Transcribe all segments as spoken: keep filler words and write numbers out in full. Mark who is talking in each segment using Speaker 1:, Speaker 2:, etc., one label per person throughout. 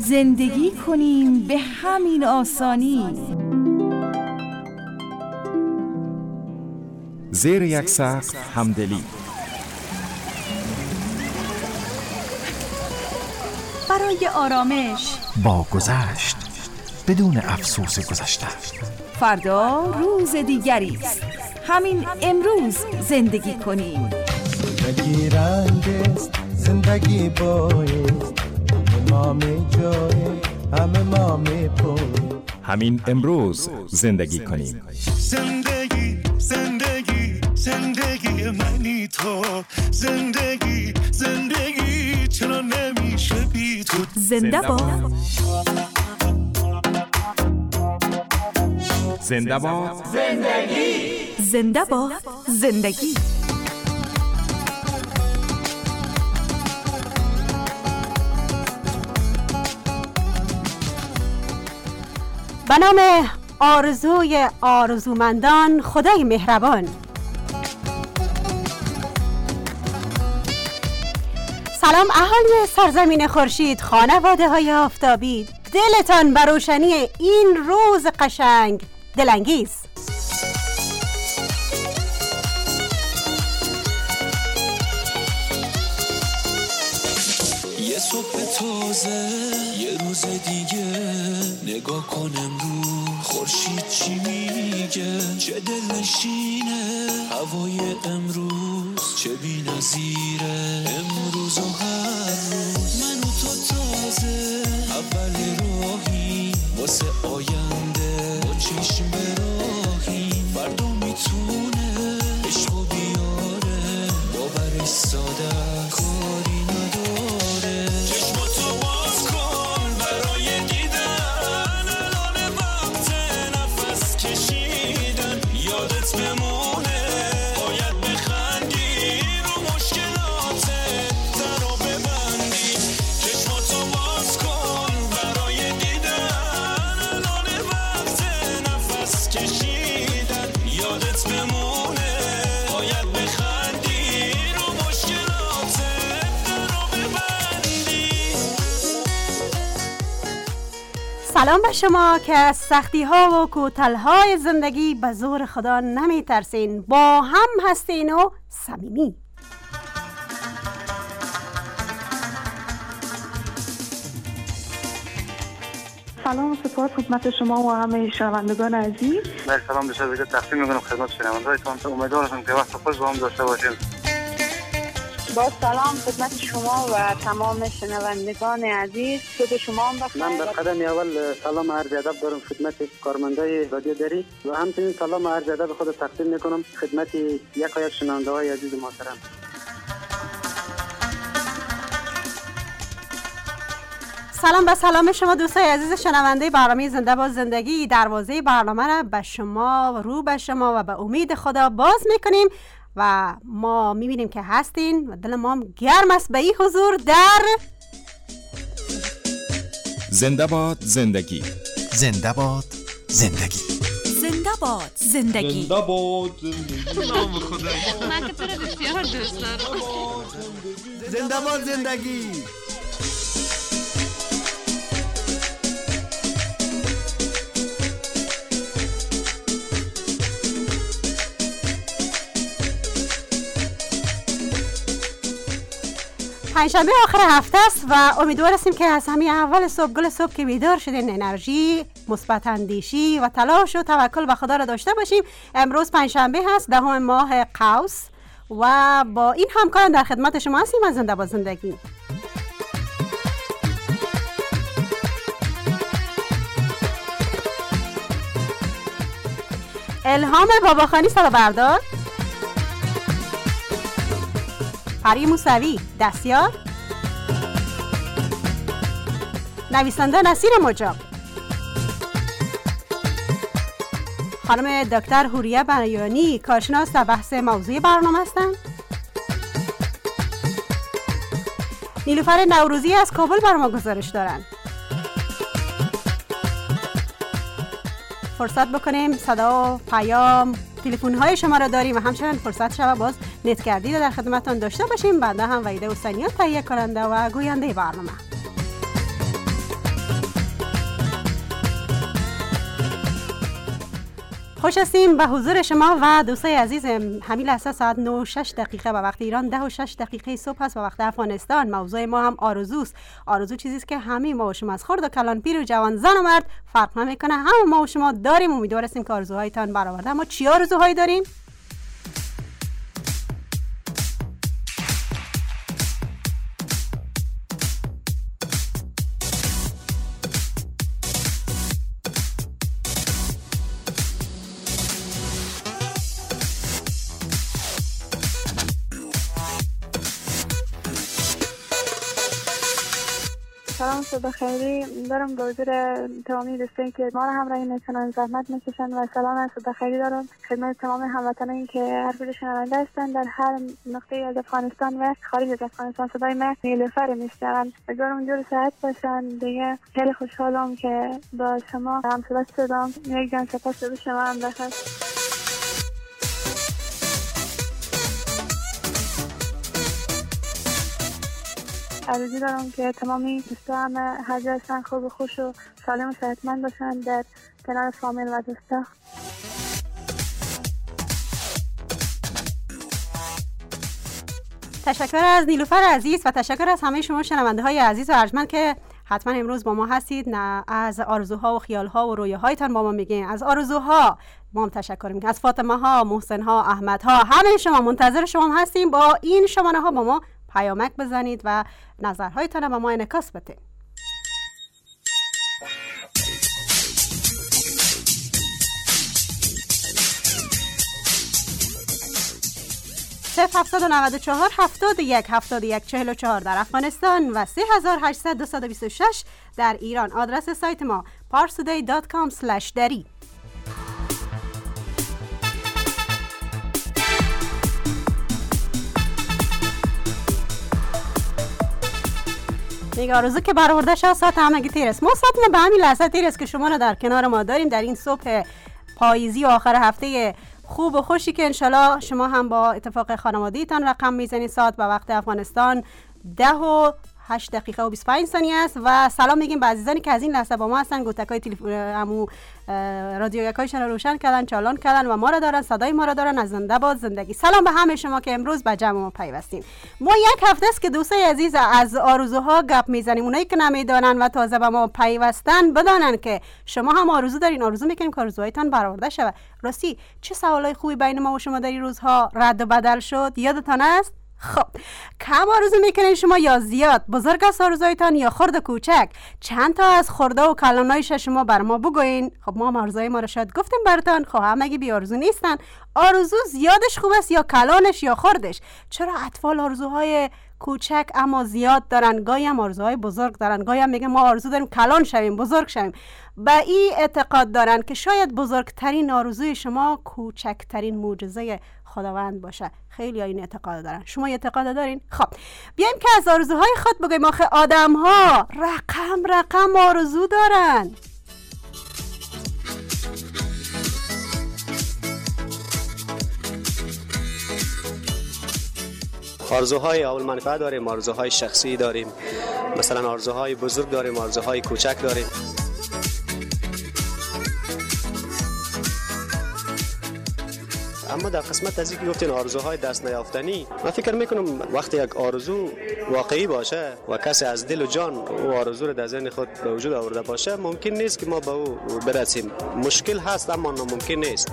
Speaker 1: زندگی کنیم به همین آسانی.
Speaker 2: زیر یک سقف همدلی.
Speaker 1: برای آرامش
Speaker 3: با گذشت بدون افسوس گذشته.
Speaker 1: فردا روز دیگری است. همین امروز زندگی کنیم.
Speaker 4: زندگی رنگ است، زندگی بایست، ما می جای همه ما می پویم.
Speaker 2: همین امروز زندگی کنیم.
Speaker 5: زندگی زندگی زندگی منی تو، زندگی زندگی چرا نمیشه بی تو.
Speaker 1: زنده باد
Speaker 2: زنده باد
Speaker 1: زندگی، زنده باد زندگی.
Speaker 6: به نام آرزوی آرزومندان، خدای مهربان. سلام اهالی سرزمین خورشید، خانواده های آفتابی، دلتان بر روشنی این روز قشنگ دلانگیز.
Speaker 5: یه صبح تازه، یه روز دیگه، نگاه کن امروز خورشید چی میگه. چه دلنشینه هوای امروز، چه بی‌نظیره امروز و هر روز. من و تو تازه اول راهی واسه آینده، با چشم براهی. فردا میتونه عشقو بیاره، باورش ساده کاری نداره. چشماتو باز کن برای دیدن، الان وقت نفس کشیدن. یادت بمونه باید بخندی، رو مشکلاتت درو ببندی. چشماتو باز کن برای دیدن، الان وقت نفس کشیدن. یادت بمونه باید بخندی، رو مشکلاتت درو ببندی.
Speaker 6: سلام به شما که از سختی ها و کوتاه های زندگی به زور خدا نمی ترسین، با هم هستین و صمیمی.
Speaker 7: سلام و سپاس خدمت شما و همه شنوندگان عزیز.
Speaker 8: من سلام به شما تقدیم می‌کنم خدمت شنوندگانتون. امیدوارم که وقت خوش با هم داشته باشیم.
Speaker 7: با سلام خدمت شما و تمام شنوندگان عزیز. صبح شما هم بخیر.
Speaker 8: من در قدم اول سلام عرض ادب دارم خدمت کارمندای رادیو دری و همچنین سلام عرض ادب خود تقدیم می‌کنم خدمت یک یک شنونده‌های عزیز محترم.
Speaker 6: سلام به سلام شما دوستای عزیز شنونده برنامه زنده باد زندگی. دروازه برنامه را به شما و رو به شما و به امید خدا باز میکنیم و ما میبینیم که هستین و دل ما هم گرم است به این حضور در
Speaker 2: زنده باد زندگی.
Speaker 3: زنده باد زندگی.
Speaker 1: زنده باد زندگی.
Speaker 9: زنده باد زندگی.
Speaker 10: نام خدایی من که تو رو بسیار دوست دارم.
Speaker 9: زنده باد زندگی.
Speaker 6: پنجشنبه آخر هفته است و امیدوار هستیم که از همین اول صبح گل صبح که بیدار شدین انرژی، مثبت اندیشی و تلاش و توکل به خدا را داشته باشیم. امروز پنجشنبه هست، دهم ماه قوس و با این همکاران در خدمت شما هستیم از زنده باد زندگی. الهام باباخانی صدا بردار، پری موسوی دستیار، نویسنده نصیر مجاب، خانم دکتر حوریه بنیانی کارشناس در بحث موضوع برنامه هستند. نیلوفر نوروزی از کابل بر ما گزارش دارند. فرصت بکنیم صدا، پیام، تلفن های شما را داریم و همچنین فرصت شب باز نت گردید در خدمتتان داشته باشیم. بنده هم وحیده حسینیان تهیه کننده و گوینده برنامه. خوش هستیم به حضور شما و دوستای عزیز. همین لحظه ساعت نه و شش دقیقه و وقت ایران ده و شش دقیقه صبح است و وقت افغانستان. موضوع ما هم آرزوست. آرزو چیزی است که همه ما و شما از خرد و کلان، پیر و جوان، زن و مرد فرق نمیکنه، همه ما و شما داریم. امیدوار هستیم که آرزوهایتان برآورده. اما چی آرزوهایی دارین؟
Speaker 7: سلام، صبح خیری دارم به حضور تمامی دوستانی که ما را همراهی میکنن، زحمت میکشن و سلام از صبح خیری دارم خدمت تمام هموطنانی که هر کجا شنونده هستن در هر نقطه از افغانستان و خارج از افغانستان. صدای من نیلوفر میشنون. امیدوارم اینجور ساعت باشن. دیگه خیلی خوشحالم که با شما هم صحبت شدم. یک جان سپاس به شما هم بخیر. آرزو دارم که تمامی دوستان هر جا هستن خوب و خوش و سالم و صحتمند باشن در کنار فامیل و دوستا.
Speaker 6: تشکر از نیلوفر عزیز و تشکر از همه شما شنونده های عزیز و ارجمند که حتما امروز با ما هستید. نه از آرزوها و خیالها و رویاهایتان با ما میگین. از آرزوها ما هم تشکر میکنیم. از فاطمه ها، محسن ها، احمد ها، همه شما منتظر شما هستیم. با این شماره ها با ما پیامک بزنید و نظرهایتان با ما انعکاس بدید. صفر هفتصد و نود و چهار هفتاد و یک هفتاد و یک چهل و چهار در افغانستان و سه هزار و هشتصد و دویست و بیست و شش در ایران. آدرس سایت ما پارسودی دات کام اسلش دری. میگه آرزو که برآورده شد ساعت همگی تیر است. ما ساعت ما به همین لحظه تیر است که شما رو در کنار ما داریم در این صبح پاییزی و آخر هفته خوب و خوشی که انشالله شما هم با اتفاق خانوادگیتان رقم میزنید. ساعت به وقت افغانستان ده و هشت دقیقه و بیست و پنج ثانیه است و سلام میگیم به عزیزانی که از این لحظه با ما هستن. گوتکای تلفن امو رادیو یکایشون رو روشن کردن، چالان کردن و ما را دارن، صدای ما را دارن. از زنده باد زندگی. سلام به همه شما که امروز به جمع ما پیوستین. ما یک هفته است که دوستای عزیز از آرزوها گپ میزنیم. اونایی که نمیدونن و تازه به ما پیوستن بدانن که شما هم آرزو دارین. آرزو میکنیم که آرزوهایتان برآورده شود. راستی چه سوالای خوبی بین ما و شما در این روزها رد و بدل شد یادتان است؟ خب کم آرزو میکنین شما یا زیاد؟ بزرگ است آرزویتان یا خرد و کوچک؟ چند تا از خرده و کلانایش شما بر ما بگوین. خب ما هم آرزوهای ما رو شاید گفتیم براتون. خب همگی بی آرزو نیستن. آرزو زیادش خوب است یا کلانش یا خردش؟ چرا اطفال آرزوهای کوچک اما زیاد دارن، گاهی هم آرزوهای بزرگ دارن، گاهی هم میگن ما آرزو داریم کلان شویم، بزرگ شویم. به این اعتقاد دارن که شاید بزرگترین آرزوی شما کوچکترین معجزه خداوند باشه. خیلی ها این اعتقاد دارن. شما اعتقاد دارین؟ خب بیایم که از آرزوهای خود بگویم. آخه آدم ها رقم رقم آرزو دارن.
Speaker 11: آرزوهای اول منفعه داریم، آرزوهای شخصی داریم، مثلا آرزوهای بزرگ داریم، آرزوهای کوچک داریم. اما در قسمت از اینکه گفتین آرزوهای دست نیافتنی، من فکر میکنم وقتی یک آرزو واقعی باشه و کسی از دل و جان او آرزو رو در ذهن خود به وجود آورده باشه، ممکن نیست که ما به او برسیم. مشکل هست اما ناممکن نیست.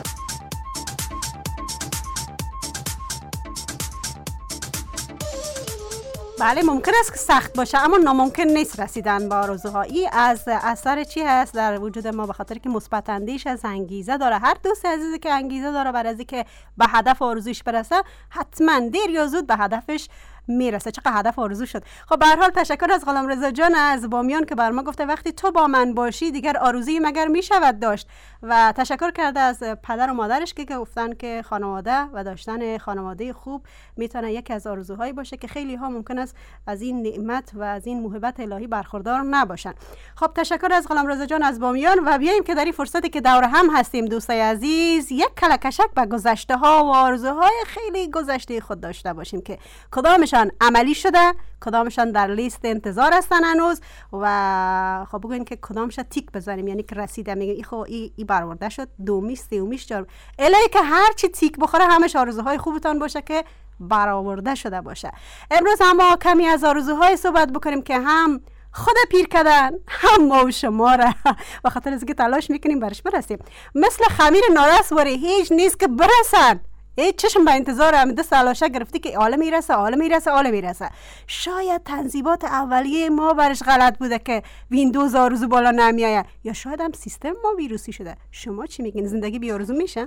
Speaker 6: بله ممکن است که سخت باشه اما ناممکن نیست رسیدن به آرزوها. این از اثر چی هست در وجود ما؟ به خاطر که مثبت اندیش از انگیزه داره. هر دوست عزیزی که انگیزه داره برای اینکه به هدف آرزویش برسه حتما دیر یا زود به هدفش میرسه. چقدر هدف آرزو شد. خب به هر حال تشکر از غلامرضا جان از بامیان که بر ما گفته وقتی تو با من باشی دیگر آرزویی مگر میشود داشت. و تشکر کرده از پدر و مادرش که گفتن که خانواده و داشتن خانواده خوب میتونه یکی از آرزوهایی باشه که خیلی ها ممکن است از این نعمت و از این موهبت الهی برخوردار نباشن. خب تشکر از غلامرضا جان از بامیان و بیایم که در این فرصتی که دور هم هستیم دوستای عزیز یک کلکشک به گذشته ها و آرزوهای خیلی گذشته خود داشته باشیم که کدامش کدامشان عملی شده، کدامشان در لیست انتظار هستن هنوز و خب بگوین که کدامش تیک بزنیم، یعنی که رسیده میگیم ای خب ای, ای برآورده شد، دومیش سومیش چهارم، الهی که هر چی تیک بخوره همش آرزوهای خوبتان باشه که برآورده شده باشه. امروز اما کمی از آرزوهای صحبت بکنیم که هم خود پیر کردن هم ما و شما را و خاطر از که تلاش میکنیم برش برسیم. مثل خمیر نارس وری هیچ نیست که برسن، هیچ چشم به انتظار هم دست علاشه گرفتی که آله میرسه آله میرسه آله میرسه. شاید تنظیمات اولیه ما برش غلط بوده که ویندوز آرزو بالا نمیایه، یا شاید هم سیستم ما ویروسی شده. شما چی میگین؟ زندگی بی آرزو میشه؟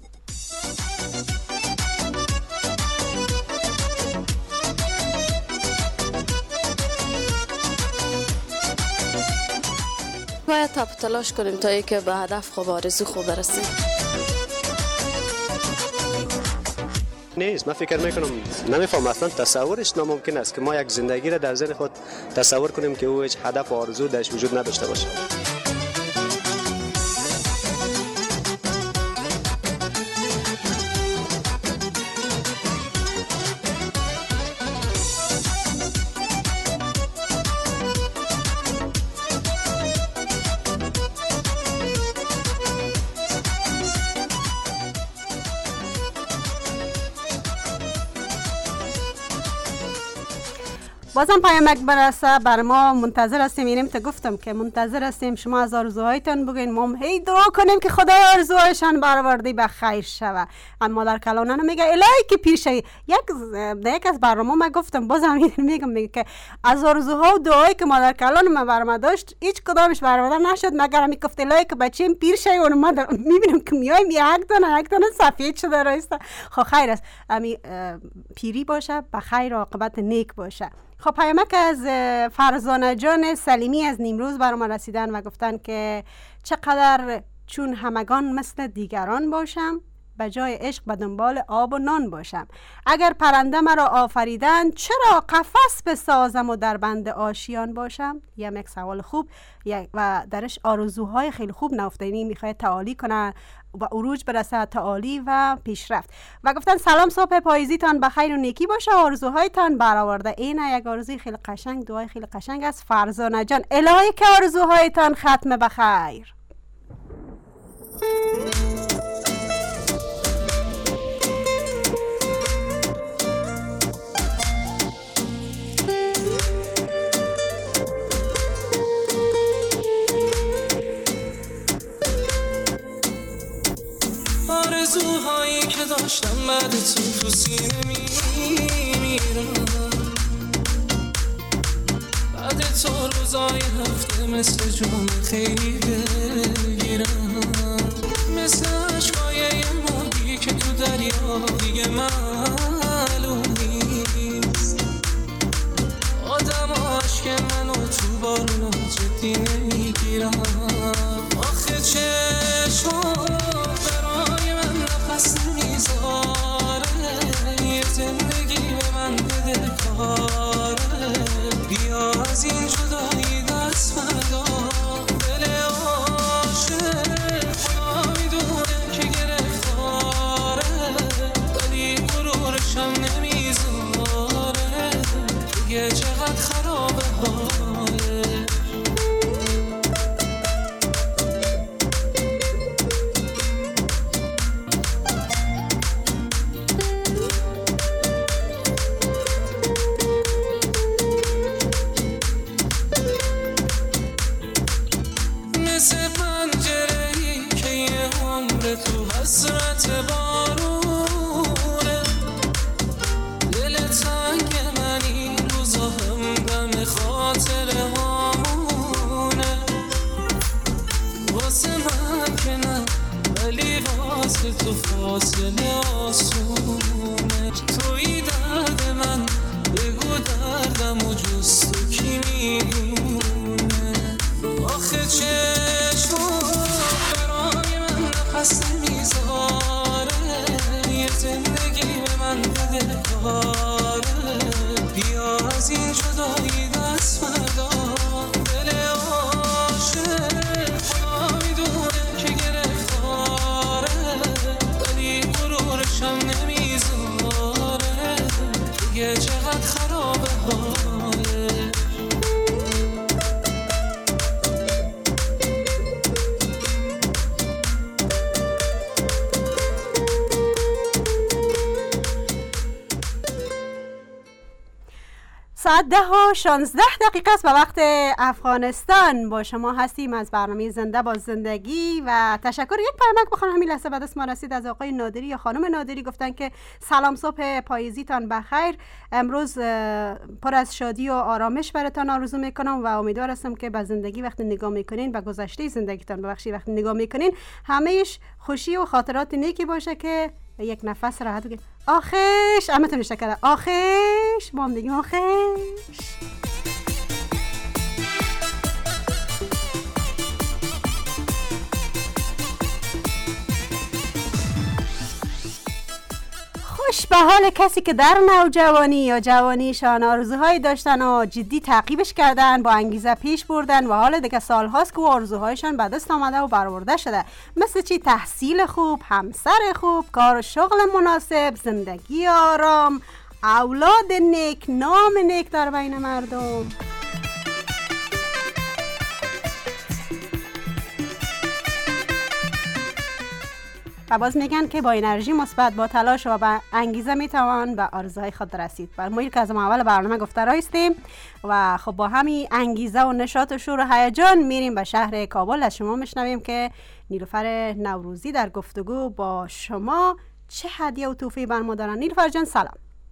Speaker 12: باید تپ تلاش کنیم تا ای که به هدف خوب آرزو خوب برسیم.
Speaker 11: نیست، من فکر میکنم نمیفهم اصلا تصورش ناممکن است که ما یک زندگی را در ذهن خود تصور کنیم که او هیچ هدف و آرزو درش وجود نداشته باشه.
Speaker 6: بازم پیامک برسه بر ما منتظر هستیم. اینم تا گفتم که منتظر هستیم شما از آرزوهایتان بگین، ما هی دعا کنیم که خدای آرزوهایشان برآورده به خیر شوه. اما در کلانه میگه الهی که پیش یک در یک از برنامه ما گفتم، بازم میگم میگه که از آرزوها و دعایی که ما در کلان ما برام داشت هیچ کدامش برآورده نشد مگر می گفت الهی که بچه‌م پیر شه. اون ما میبینم که میایم یک دونه یک دونه سفید شده راستا. خب خیر است، امی پیری باشه به خیر و عاقبت نیک باشه. خب پیامک از فرزانه جان سلیمی از نیمروز برام رسیدن و گفتن که چقدر چون همگان مثل دیگران باشم، به جای عشق به دنبال آب و نان باشم. اگر پرنده مرا آفریدن چرا قفس بسازم و در بند آشیان باشم؟ یک سوال خوب و درش آرزوهای خیلی خوب نهفته، یعنی میخواد تعالی کنه و عروج برسه، تعالی و پیشرفت. و گفتن سلام، صبح پاییزیتان بخیر و نیکی باشه، آرزوهایتان برآورده. این یک آرزوی خیلی قشنگ، دعای خیلی قشنگ است فرزانه جان. الهی که آرزوهایتان ختم بخیر.
Speaker 5: آرزوهایی که داشتم بعد تو تو سینه میمیرم، بعد تو روزای هفته مثل جام خیلی بگیرم، مثل عشقای یه موجی که تو دریا دیگه معلوم نیست. آدم عشق منو تو بارونا جدی نمیگیرم. آخه چشم نفس نمیذاره، یه زندگی به من بده کاره، بیا از این جدایی دست بردار. دل عاشق خدا میدونه که گرفتاره، ولی غرورشم نمیذاره، دیگه چقدر خرابه حاله. تو حسرت بارونه، دل تنگ من این روزا همدم خاطر هامونه، واسه من که نه ولی واسه تو فاصله آسونه. توی درد من بگو دردم و جز تو کی میدونه. آخه چشم نفس نمیذاره، یه زندگی به من بده کاره، بیا از این جدایی دست بردار. دل عاشق خدا میدونه که گرفتاره، ولی غرورشم نمیذاره، دیگه چقدر خرابه حاله.
Speaker 6: ساعت ده و شانزده دقیقه است و وقت افغانستان. با شما هستیم از برنامه زنده با زندگی و تشکر. یک پیامک بخوام همین لحظه بعد از ما رسید از آقای نادری یا خانم نادری، گفتن که سلام، صبح پاییزیتان بخیر، امروز پر از شادی و آرامش براتان آرزو میکنم و امیدوار هستم که به زندگی وقتی نگاه میکنین، به گذشته زندگیتان ببخشید وقتی نگاه میکنین، همهش خوشی و خاطرات نیکی باشه که یک نفس راحت بگید آخش. امتون اشتکره آخش، ما هم دیگه آخش. خوش به حال کسی که در نوجوانی یا جوانیشان آرزوهایی داشتن و جدی تعقیبش کردن، با انگیزه پیش بردن و حال دیگه سالهاست که آرزوهایشان به دست آمده و برآورده شده. مثل چی؟ تحصیل خوب، همسر خوب، کار و شغل مناسب، زندگی آرام، اولاد نیک، نام نیک در بین مردم. و باز میگن که با انرژی مثبت، با تلاش و با انگیزه میتوان به آرزوهای خود رسید. و ما که از اول برنامه گفته رایستیم و خب با همین انگیزه و نشاط و شور و هیجان میریم به شهر کابل. از شما میشنویم که نیلوفر نوروزی در گفتگو با شما چه هدیه و توفیقی بر ما دارن. نیلوفر جان سلام.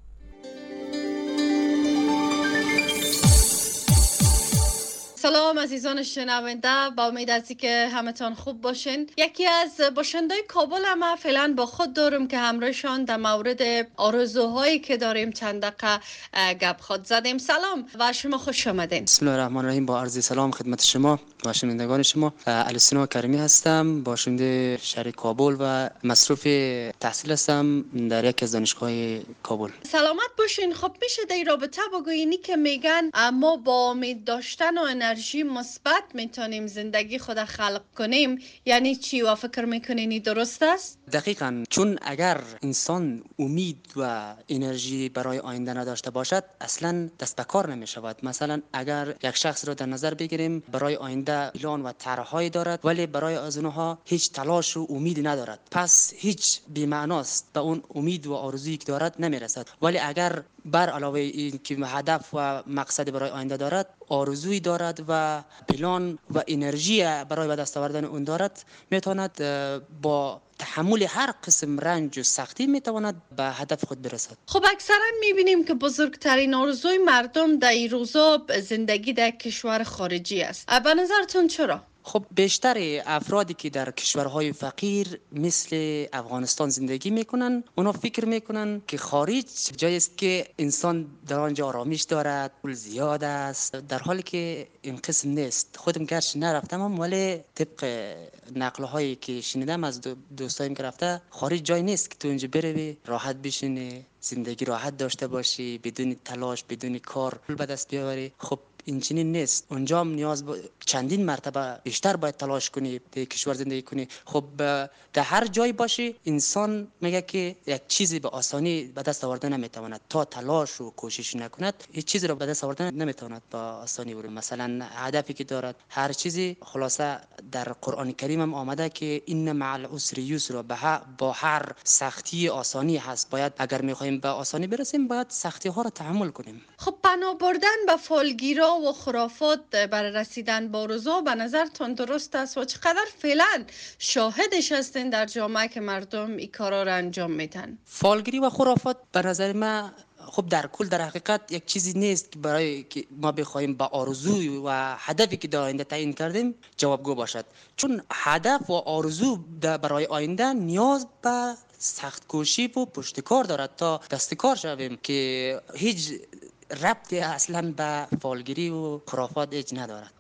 Speaker 10: سلام عزیزان شنونده، با امید از اینکه همتون خوب باشین. یکی از باشندای کابل هم فعلا با خود دارم که همراهشان در مورد آرزوهایی که داریم چند دقیقه گپ خود زدیم. سلام و شما خوش آمدین.
Speaker 13: بسم الله الرحمن الرحیم. با عرض سلام خدمت شما و شنوندگان شما. السنا کریمی هستم، باشنده شهر کابل و مصروف تحصیل هستم در یک از دانشگاه کابل.
Speaker 10: سلامت باشین. خب میشه در رابطه بگویینی که میگن ما با امید داشتن و انرژی مثبت میتونیم زندگی خود خلق کنیم، یعنی چی و فکر میکنینی درست است؟
Speaker 13: دقیقاً، چون اگر انسان امید و انرژی برای آینده نداشته باشد اصلا دست به کار نمی شود. مثلا اگر یک شخص را در نظر بگیریم برای آینده پلان و طرح‌هایی دارد ولی برای از اونها هیچ تلاش و امیدی ندارد، پس هیچ بی‌معناست، به اون امید و آرزویی که دارد نمیرسد. ولی اگر بر علاوه این که هدف و مقصد برای آینده دارد، آرزویی دارد و پلان و انرژی برای به دست آوردن اون دارد، میتواند با تحمل هر قسم رنج و سختی میتواند به هدف خود برسد.
Speaker 10: خب اکثرا میبینیم که بزرگترین آرزوی مردم در این روزا زندگی در کشور خارجی است. به نظرتون چرا؟
Speaker 13: خب بیشتر افرادی که در کشورهای فقیر مثل افغانستان زندگی میکنن، اونا فکر میکنن که خارج جایی است که انسان در آنجا آرامش دارد، پول زیاد است، در حالی که این قسم نیست. خودم گرچه نرفتم ولی طبق نقلهایی که شنیدم از دوستایم که رفته، خارج جایی نیست که تو اونجا بروی راحت بشینی، زندگی راحت داشته باشی، بدون تلاش، بدون کار پول به دست بیاوری. خب این چنین نیست. اونجا هم نیاز با چندین مرتبه بیشتر باید تلاش کنی، در کشور زندگی کنی. خب در هر جایی باشی انسان میگه که یک چیزی به آسانی به دست آوردن نمیتواند، تا تلاش و کوشش نکند هیچ چیزی رو به دست آوردن نمیتواند با آسانی بره. مثلا هدفی که دارد، هر چیزی خلاصه در قرآن کریم هم آمده که این مع العسر یسر، با هر سختی آسانی هست. باید اگر میخوایم به آسانی برسیم باید سختی ها رو تحمل کنیم.
Speaker 10: خب پناه بردن به فالگیرا و خرافات برای رسیدن به آرزو به نظرتون درست است و چقدر فعلا شاهدش هستین در جامعه که مردم این کارا رو انجام میدن؟
Speaker 13: فالگیری و خرافات به نظر من خب در کل در حقیقت یک چیزی نیست که برای که ما بخوایم با آرزوی و هدفی که در آینده تعیین کردیم جوابگو باشد. چون هدف و آرزو برای آینده نیاز به سخت کوشی و پشتکار دارد تا دستکار شویم که هیچ ربطی اصلا به فالگیری و خرافات هیچ ندارد.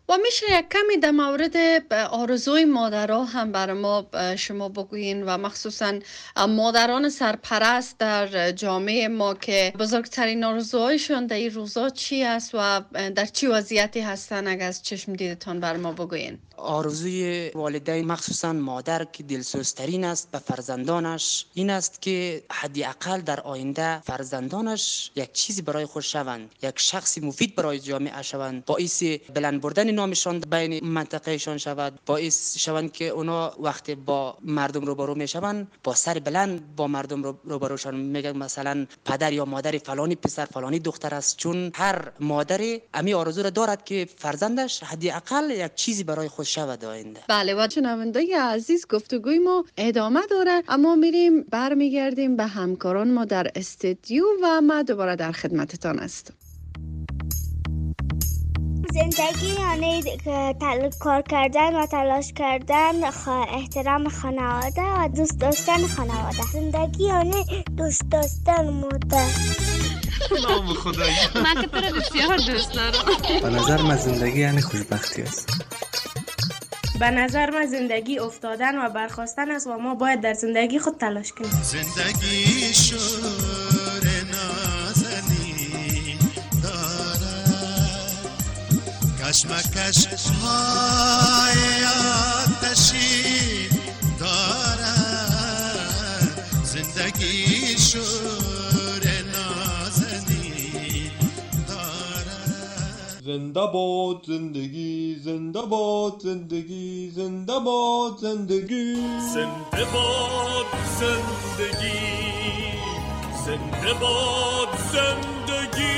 Speaker 10: و میشه یک کمی در مورد آرزوی مادرها هم برای ما شما بگوین و مخصوصا مادران سرپرست در جامعه ما که بزرگترین آرزوهایشون در این روزا چی است و در چی وضعیتی هستن؟ اگر از چشم دیدتان برای ما بگوین.
Speaker 13: آرزوی والدین مخصوصا مادر که دلسوزترین است به فرزندانش این است که حداقل در آینده فرزندانش یک چیزی برای خود شوند، یک شخصی مفید برای جامعه شوند، باعث بلند بردن نامشان بین منطقهشان شود، باعث شوند که اونا وقتی با مردم روبرو میشوند با سر بلند با مردم روبروشان میگن مثلا پدر یا مادر فلانی پسر فلانی دختر است، چون هر مادری امی آرزو را دارد که فرزندش حداقل یک چیزی برای خود شود آینده.
Speaker 10: بله و شنوندگان عزیز گفتگوی ما ادامه داره، اما میریم برمیگردیم به همکاران ما در استودیو و ما دوباره در خدمتتان هستم.
Speaker 14: زندگی یعنی تل... کار کردن و تلاش کردن، خ... احترام خانواده و دوست داشتن خانواده. زندگی یعنی دوست داشتن مادر.
Speaker 9: نام خدایی
Speaker 15: من که تو رو بسیار دوست دارم.
Speaker 16: به نظر من زندگی یعنی خوشبختی است.
Speaker 17: به نظر من زندگی افتادن و برخاستن است و ما باید در زندگی خود تلاش کنیم.
Speaker 9: زندگی شور نازنین دارد، کشمکش های آتشین دارد. زندگی شور نازنین دارد. زنده باد زندگی، زنده باد زندگی، زنده باد زندگی، زنده باد زندگی، زنده باد زندگی.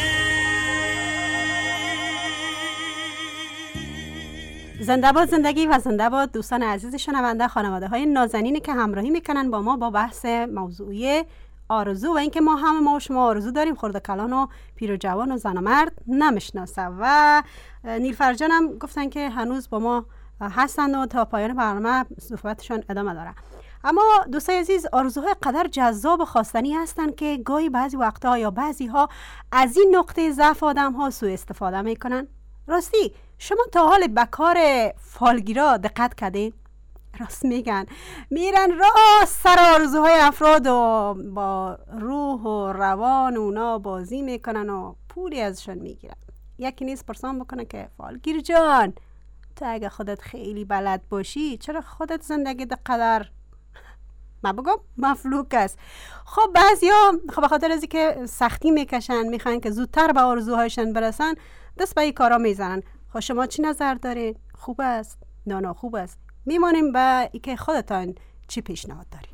Speaker 6: زنده باد زندگی و زنده باد دوستان عزیز شنونده، خانواده های نازنینی که همراهی میکنن با ما با بحث موضوعی آرزو و اینکه ما همه ما و شما آرزو داریم، خرد کلان و پیر و جوان و زن و مرد نمیشناسه. و نیلوفر جان هم گفتن که هنوز با ما هستند و تا پایان برنامه صحبتشان ادامه داره. اما دوستای عزیز، آرزوهای قدر جذاب و خواستنی هستند که گاهی بعضی وقتها یا بعضی ها از این نقطه ضعف آدم ها سوء استفاده میکنن. راستی شما تا حال به کار فالگیرا دقت کردین؟ راست میگن میرن راست سر آرزوهای افراد و با روح و روان اونا بازی میکنن و پولی ازشون میگیرن. یکی نیست پرسان بکنه که فالگیر جان تو اگه خودت خیلی بلد باشی چرا خودت زندگی دقدر ما بگم مفلوک است. خب بعضی ها خب به خاطر ازی که سختی میکشن میخوان که زودتر به آرزوهایشون برسن دست به این کارا میزنن. خب شما چی نظر دارین؟ خوب است؟ نه نه خوب است؟ میمانیم به ای که خودتان چی پیشنهاد دارید.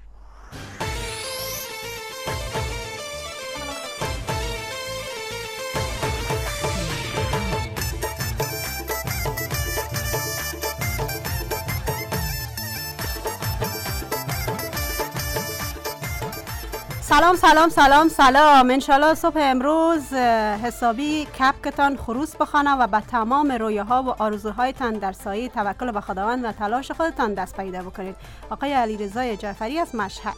Speaker 6: سلام سلام سلام سلام. انشالله صبح امروز حسابی کپکتان خروس بخوانه و به تمام رویاها و آرزوهایتان در سایه توکل به خداوند و تلاش خودتان دست پیدا بکنید. آقای علیرضا جعفری از مشهد.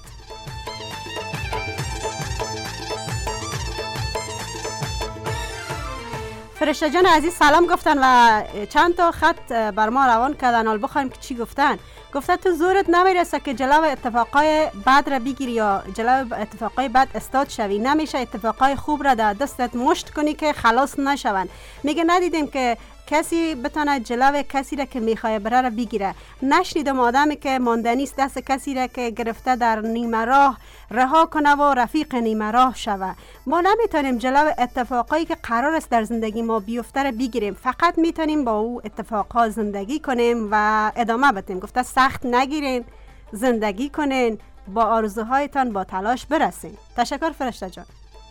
Speaker 6: فرشته جان عزیز سلام گفتن و چند تا خط بر ما روان کردن. حال بخوایم که چی گفتن. گفته تو زورت نمیرسه که جلو اتفاقای بد را بگیری یا جلو اتفاقای بد استاد شوی. نمیشه اتفاقای خوب را در دستت مشت کنی که خلاص نشون. میگه ندیدیم که کسی بتونه جلو کسی را که میخواه بره را بگیره. نشنیدم آدمی که ماندنی است دست کسی را که گرفته در نیمه راه رها کنه و رفیق نیمه راه شوه. ما نمیتونیم جلو اتفاقایی که قرار است در زندگی ما بیفته را بگیریم. فقط میتونیم با او اتفاقها زندگی کنیم و ادامه بدیم. گفته سخت نگیرین، زندگی کنین، با آرزوهایتان با تلاش برسین. تشکر فرشته جان.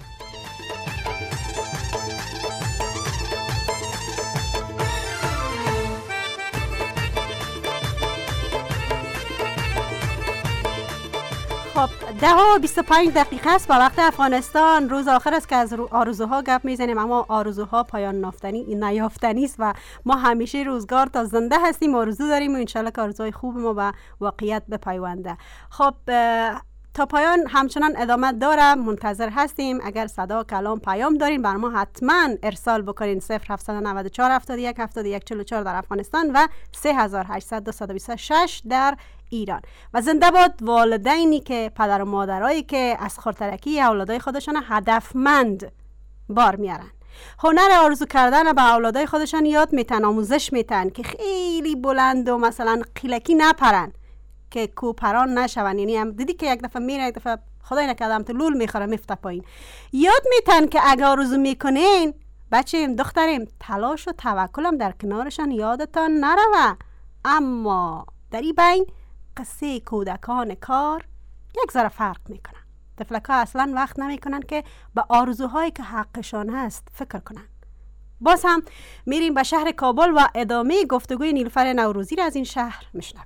Speaker 6: خب ده و بیست و پنج دقیقه است با وقت افغانستان. روز آخر است که از آرزوها گپ میزنیم، اما آرزوها پایان نافتنی نیافتنی است و ما همیشه روزگار تا زنده هستیم آرزو داریم و انشالله که آرزوهای خوب ما به واقعیت بپیونده. خب تا پایان همچنان ادامه داره، منتظر هستیم. اگر صدا کلام پیام دارین بر ما حتما ارسال بکنین. صفر هفت نه چهار هفت یک هفت یک چهار چهار در افغانستان و سه هزار و هشتصد و دویست و بیست و شش در ایران. و زنده باد والدینی که پدر و مادرایی که از خردترکی اولادای خودشان هدفمند بار میارن، هنر آرزو کردن به اولادای خودشان یاد میتن، آموزش میتن که خیلی بلند و مثلا قیلکی نپرن، که کوپران نشون. یعنی هم دیدی که یک دفعه میره یک دفعه خدای نکرده هم تو لول میخوره میفته پایین. یاد میتن که اگه آرزو میکنین بچه‌ام دختریم تلاش و توکلم در کنارشان یادتان نروه. اما در این بین قصه کودکان کار یک ذره فرق میکنن. طفلک‌ها اصلا وقت نمیکنن که به آرزوهایی که حقشان هست فکر کنن. باز هم میریم به شهر کابل و ادامه گفتگوی نیلوفر نوروزی را از این شهر میشنویم.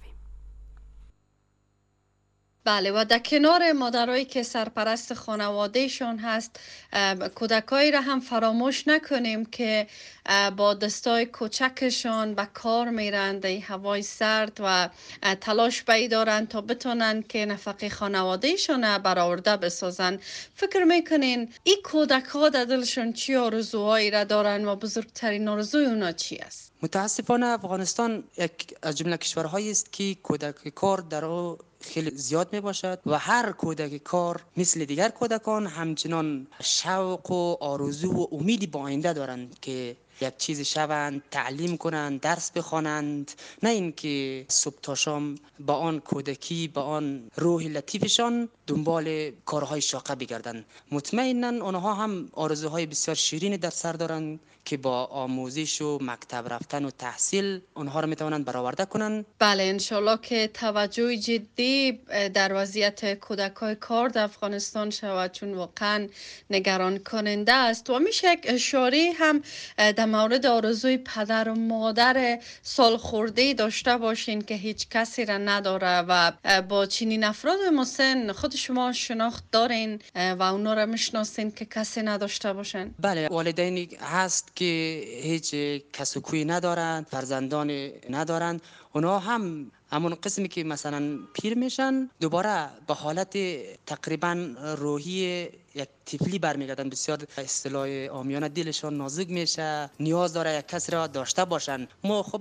Speaker 10: بله، و در کنار مادرایی که سرپرست خانوادهشون هست، کودکایی را هم فراموش نکنیم که با دستای کوچکشون به کار میرن در هوای سرد و تلاش بایی دارن تا بتونن که نفقه خانوادهشون برآورده بسازن. فکر میکنین این کودک ها در دلشون چی آرزوهایی را دارن و بزرگترین آرزوی اونا چی است؟
Speaker 13: متاسفانه افغانستان یک از جمله کشورهایی است که کودک کار در او خیلی زیاد می باشد و هر کودک کار مثل دیگر کودکان همچنان شوق و آرزو و امیدی با آینده دارند که یک چیز شوند، تعلیم کنند، درس بخوانند، نه اینکه صبح تا شام با آن کودکی، با آن روح لطیفشان دنبال کارهای شاقه بگردند. مطمئناً آنها هم آرزوهای بسیار شیرین در سر دارند که با آموزش و مکتب رفتن و تحصیل آنها را میتوانند برآورده کنند.
Speaker 10: بله، انشالله که توجه جدی در وضعیت کودکای کار در افغانستان شود، چون واقعا نگران کننده است. و میشه یک اشاره هم در مورد آرزوی پدر و مادر سالخورده داشته باشین که هیچ کسی را نداره و با چنین افراد مسن خود شما شناخت دارین و اونا را میشناسین که کسی نداشته باشن؟
Speaker 13: بله، والدینی هست که هیچ کس و کوی ندارند، فرزندان ندارند. اونا هم همون قسمی که مثلا پیر میشن دوباره به حالت تقریبا روحی یک طفلی برمیگردن. بسیار اصطلاح عامیانه دلشان نازک میشه، نیاز داره یک کسی را داشته باشن. ما خب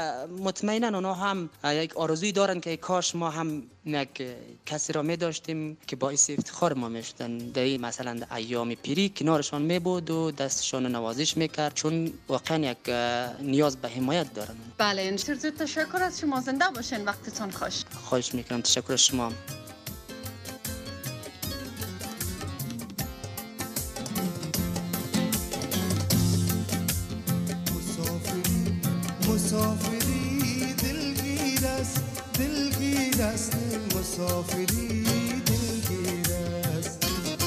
Speaker 13: مطمئنا اونا هم یک آرزوی دارن که کاش ما هم یک کسی را می داشتیم که باعث افتخار ما میشدن در مثلا ایام پیری کنارشان می بود و دستشان نوازش میکرد، چون واقعا یک نیاز به حمایت دارن.
Speaker 10: بله، انشالله. تشکر از شما، زنده باشین، وقتتون خوش.
Speaker 13: خواهش میکنم. تشکر از شما.
Speaker 4: مسافری دلگیر است، دلگیر است، مسافری دلگیر است.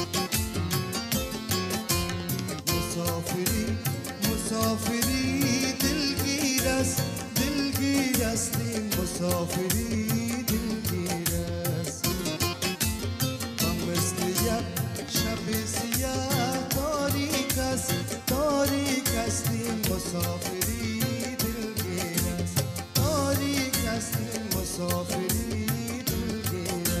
Speaker 4: مسافری مسافری دلگیر است، دلگیر است، مسافری دلگیر است. و مثل یک شب سیاه تاریک است، تاریک است، مسافری مسافری دلگیر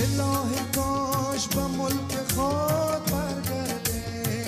Speaker 4: الهی کاش به ملک خود برگرده،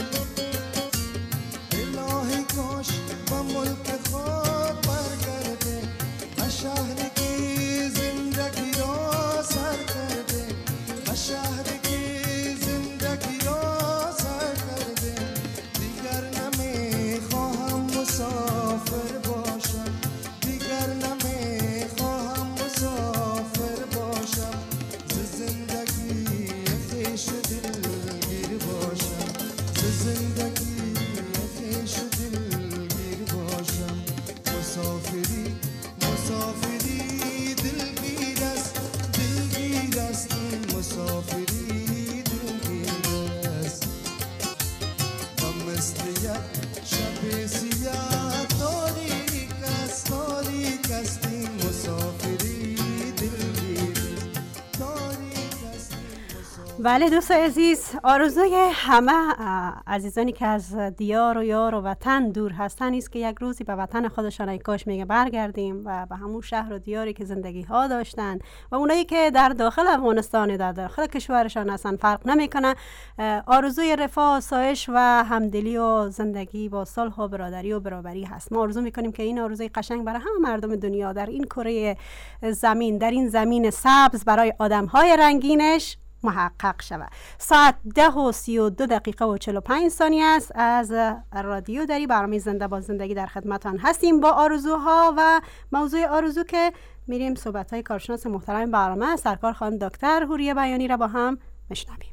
Speaker 4: الهی کاش به ملک خود برگرده، به شهری که زندگی را سر کرده، به شهری که زندگی را سر کرده. دیگر نمیخواهم مسافر باشم، دیگر نمیخواهم مسافر باشم، ز زندگی خویش دلگیر باشم، ز زندگی خویش دلگیر باشم. مسافری مسافری دلگیر است، دلگیر است این مسافری دلگیر است. و مثل یک شب سیاه تاریک است، تاریک است این مسافری دلگیر است، تاریک است این مسافری.
Speaker 6: بله دوست عزیز، آرزوی همه عزیزانی که از دیار و یار و وطن دور هستن است که یک روزی به وطن خودشان ای کاش میگه برگردیم و به همون شهر و دیاری که زندگی ها داشتن و اونایی که در داخل افغانستان در داخل کشورشان هستن فرق نمیکنه. آرزوی رفاه، آسایش و همدلی و زندگی با صلح و برادری و برابری هست. ما آرزو میکنیم که این آرزوی قشنگ برای همه مردم دنیا در این کره زمین، در این زمین سبز برای آدم های رنگینش محقق شود. ساعت ده و سی و دو دقیقه و چل و پنج ثانیه است. از رادیو دری برنامه زنده با زندگی در خدمتان هستیم با آرزوها و موضوع آرزو که میریم صحبت های کارشناس محترم برنامه سرکار خانم دکتر حوریه بیانی را با هم بشنویم.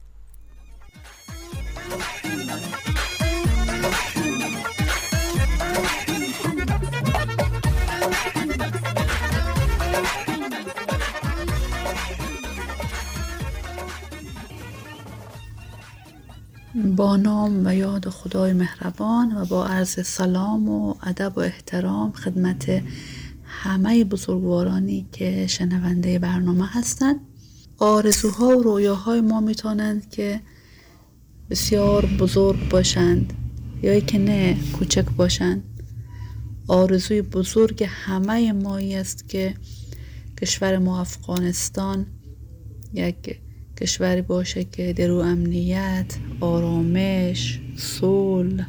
Speaker 18: با نام و یاد خدای مهربان و با عرض سلام و ادب و احترام خدمت همه بزرگوارانی که شنونده برنامه هستند. آرزوها و رویاهای ما میتونند که بسیار بزرگ باشند یا که نه کوچک باشند. آرزوی بزرگ همه مایی است که کشور ما افغانستان یک کشوری باشه که در او امنیت، آرامش، صلح،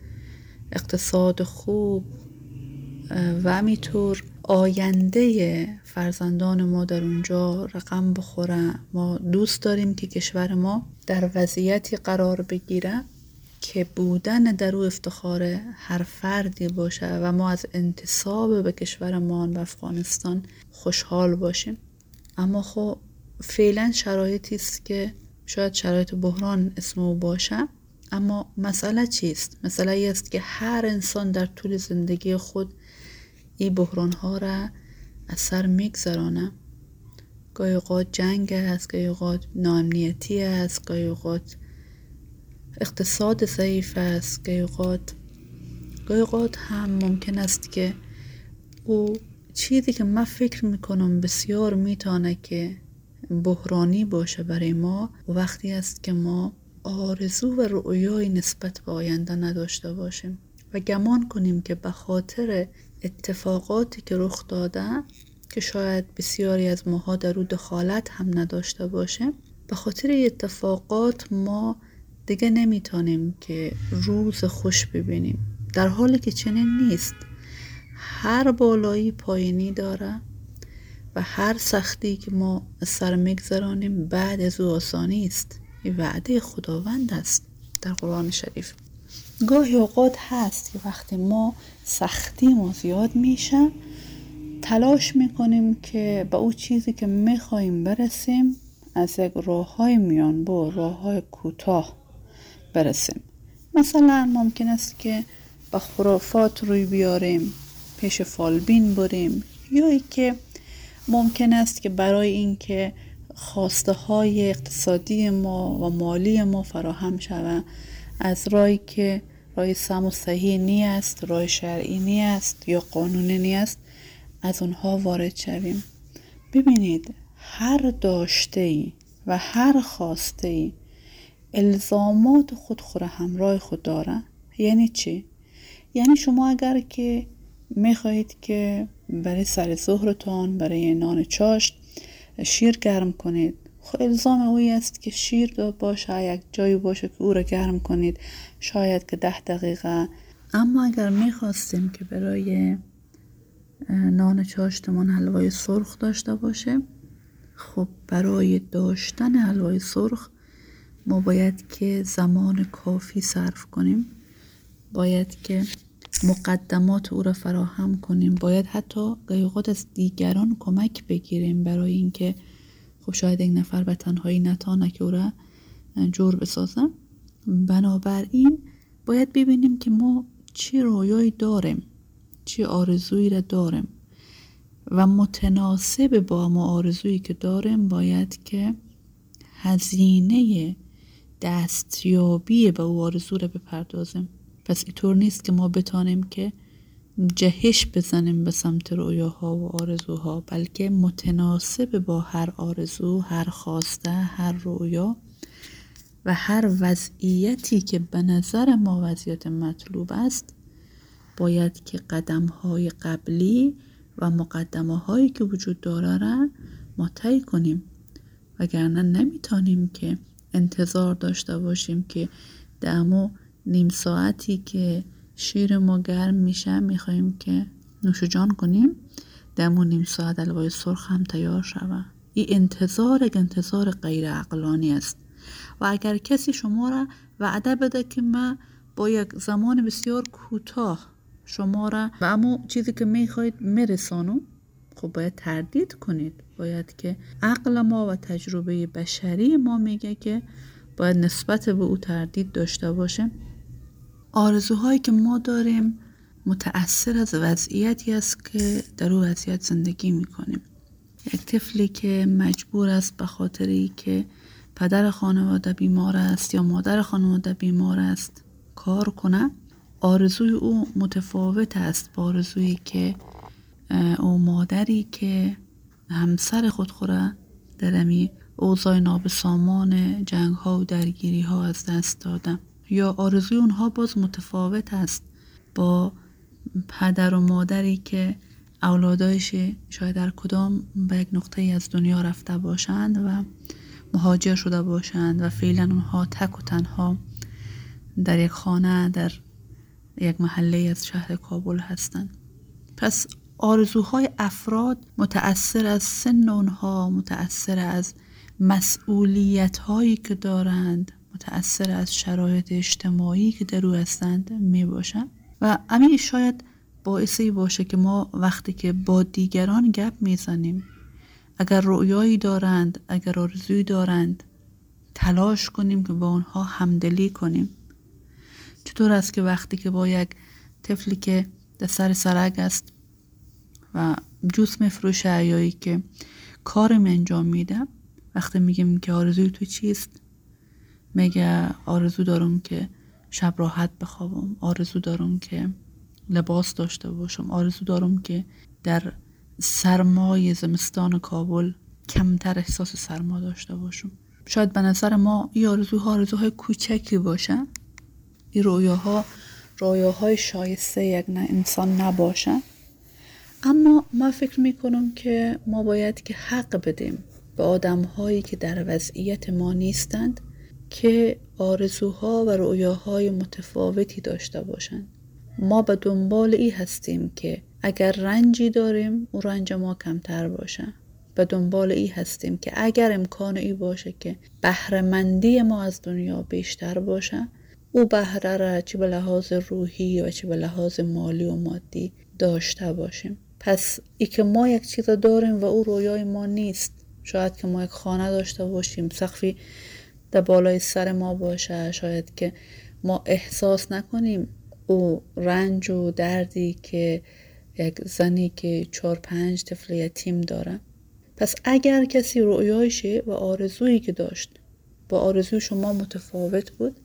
Speaker 18: اقتصاد خوب و همینطور آینده فرزندان ما در اونجا رقم بخوره. ما دوست داریم که کشور ما در وضعیتی قرار بگیره که بودن در او افتخار هر فردی باشه و ما از انتساب به کشور ما و افغانستان خوشحال باشیم. اما خب فعلا شرایطی است که شاید شرایط بحران اسمو باشه، اما مسئله چیست؟ مسئله ای است که هر انسان در طول زندگی خود این بحران ها را از سر میگذرانه. گاهی اوقات جنگ است، گاهی اوقات ناامنیتی است، گاهی اوقات اقتصاد ضعیف است، گاهی اوقات گاهی اوقات هم ممکن است که او چیزی که من فکر میکنم بسیار میتونه که بحرانی باشه برای ما وقتی است که ما آرزو و رؤیای نسبت به آینده نداشته باشیم و گمان کنیم که به خاطر اتفاقاتی که رخ داده که شاید بسیاری از ماها در او دخالت هم نداشته باشیم، به خاطر اتفاقات ما دیگه نمیتونیم که روز خوش ببینیم، در حالی که چنین نیست. هر بالایی پایینی داره و هر سختی که ما سر میگذرانیم بعد از او آسانی است. این وعده خداوند است در قرآن شریف. گاهی اوقات هست که وقتی ما سختی ما زیاد میشه تلاش میکنیم که به او چیزی که میخواییم برسیم از یک راه های میان با راه های کوتاه برسیم. مثلا ممکن است که به خرافات روی بیاریم، پیش فالبین بریم، یا ای که ممکن است که برای اینکه خواسته های اقتصادی ما و مالی ما فراهم شود از راهی که راه سم و صحیح نی است، راه شرعی نی است یا قانونی نی است، از اونها وارد شویم. ببینید هر داشته‌ای و هر خواسته‌ای الزامات خود خود همراه خود داره. یعنی چی؟ یعنی شما اگر که میخواهید که برای سر ظهرتان، برای نان چاشت شیر گرم کنید، خب الزام اوی است که شیر داد باشه، یک جایی باشه که او را گرم کنید، شاید که ده دقیقه. اما اگر میخواستیم که برای نان چاشتمان حلوای سرخ داشته باشه، خب برای داشتن حلوای سرخ ما باید که زمان کافی صرف کنیم، باید که مقدمات او را فراهم کنیم، باید حتی گاهی اوقات از دیگران کمک بگیریم برای اینکه خب شاید یک نفر به تنهایی نتانه که او را جور بسازم. بنابراین باید ببینیم که ما چی رویایی داریم، چی آرزویی را داریم و متناسب با ما آرزویی که داریم باید که هزینه دستیابی به او آرزو را بپردازیم. پس اینطور نیست که ما بتانیم که جهش بزنیم به سمت رویاها و آرزوها، بلکه متناسب با هر آرزو، هر خواسته، هر رویا و هر وضعیتی که به نظر ما وضعیت مطلوب است باید که قدم‌های قبلی و مقدمه‌هایی که وجود داره را ما طی کنیم، وگرنه نمیتونیم که انتظار داشته باشیم که دمو نیم ساعتی که شیر ما گرم میشه میخواییم که نوش جان کنیم، دمو نیم ساعت حلوای سرخ هم تیار شود. این انتظار یک انتظار غیر عقلانی است. و اگر کسی شما را وعده بده که من با یک زمان بسیار کوتاه شما را و اما چیزی که میخواید میرسانم، خب باید تردید کنید. باید که عقل ما و تجربه بشری ما میگه که باید نسبت به او تردید داشته باشه. آرزوهایی که ما داریم متأثر از وضعیتی است که در اون وضعیت زندگی میکنیم. یک طفلی که مجبور است به خاطری که پدر خانواده بیمار است یا مادر خانواده بیمار است کار کنه، آرزوی او متفاوت است با آرزویی که او مادری که همسر خود خوره در امی اوضاع نابسامان جنگ ها و درگیری ها از دست دادن. یا آرزوی اونها باز متفاوت است با پدر و مادری که اولادایش شاید در کدام به یک نقطه از دنیا رفته باشند و مهاجر شده باشند و فعلا اونها تک و تنها در یک خانه در یک محله از شهر کابل هستند. پس آرزوهای افراد متأثر از سن اونها، متأثر از مسئولیت هایی که دارند، متأثر از شرایط اجتماعی که در او هستند می باشند و همین شاید باعثی باشه که ما وقتی که با دیگران گپ می زنیم، اگر رؤیایی دارند، اگر آرزویی دارند، تلاش کنیم که با اونها همدلی کنیم. چطور است که وقتی که با یک طفلی که در سر سرک است و جوس میفروشه یا که کار می انجام میده، وقتی میگیم که آرزوی تو چیست، میگه آرزو دارم که شب راحت بخوابم، آرزو دارم که لباس داشته باشم، آرزو دارم که در سرمای زمستان کابل کمتر احساس سرما داشته باشم. شاید به نظر ما این آرزوها آرزوهای کوچکی باشه، این رویاها رویاهای شایسته یک نه انسان نباشه، اما ما فکر میکنم که ما باید که حق بدیم به آدمهایی که در وضعیت ما نیستند که آرزوها و رؤیاهای متفاوتی داشته باشند. ما به دنبال ای هستیم که اگر رنجی داریم اون رنج ما کمتر باشه. به دنبال ای هستیم که اگر امکان ای باشه که بهره‌مندی ما از دنیا بیشتر باشه، او بهره را چه به لحاظ روحی و چه به لحاظ مالی و مادی داشته باشیم. پس ای که ما یک چیز داریم و او رویای ما نیست، شاید که ما یک خانه داشته باشیم، سقفی در بالای سر ما باشه، شاید که ما احساس نکنیم او رنج و دردی که یک زنی که چهار پنج طفل یتیم داره. پس اگر کسی رؤیایشه و آرزویی که داشت با آرزوی شما متفاوت بود،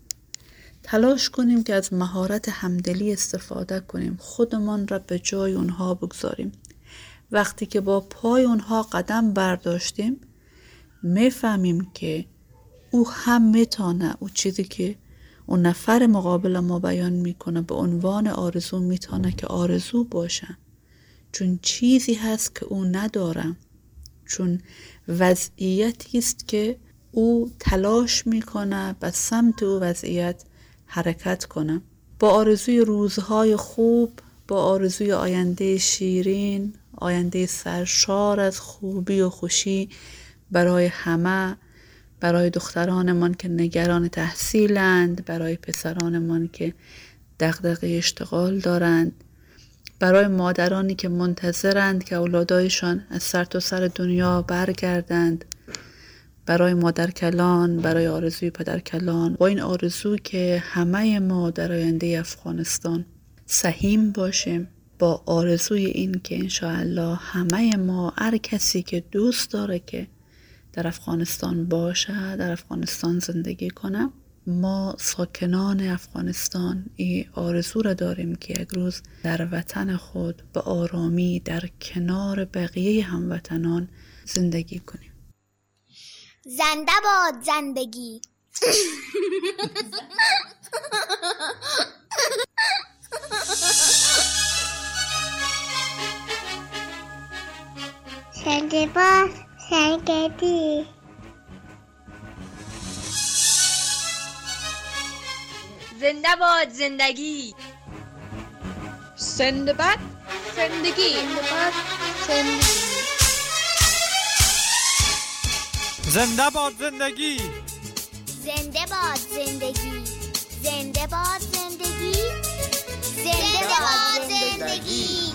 Speaker 18: تلاش کنیم که از مهارت همدلی استفاده کنیم، خودمان را به جای اونها بگذاریم. وقتی که با پای اونها قدم برداشتیم، میفهمیم که او هم میتونه او چیزی که اون نفر مقابل ما بیان میکنه به عنوان آرزو میتونه که آرزو باشه، چون چیزی هست که او نداره، چون وضعیتی است که او تلاش میکنه به سمت او وضعیت حرکت کنه، با آرزوی روزهای خوب، با آرزوی آینده شیرین، آینده سرشار از خوبی و خوشی برای همه، برای دخترانمان که نگران تحصیلند، برای پسرانمان که دغدغه اشتغال دارند، برای مادرانی که منتظرند که اولادایشان از سر تا سر دنیا برگردند، برای مادر کلان، برای آرزوی پدر کلان، با این آرزو که همه ما در آینده افغانستان سهیم باشیم، با آرزوی این که انشاءالله همه ما، هر کسی که دوست داره که در افغانستان باشه، در افغانستان زندگی کنه، ما ساکنان افغانستان این آرزو را داریم که یک روز در وطن خود به آرامی در کنار بقیه هموطنان زندگی کنیم.
Speaker 14: زنده باد زندگی. زنده باد زندگی.
Speaker 19: زنده باد زندگی. زنده باد زندگی.
Speaker 20: زنده باد زندگی.
Speaker 14: زنده باد زندگی. زنده باد زندگی. زنده باد زندگی.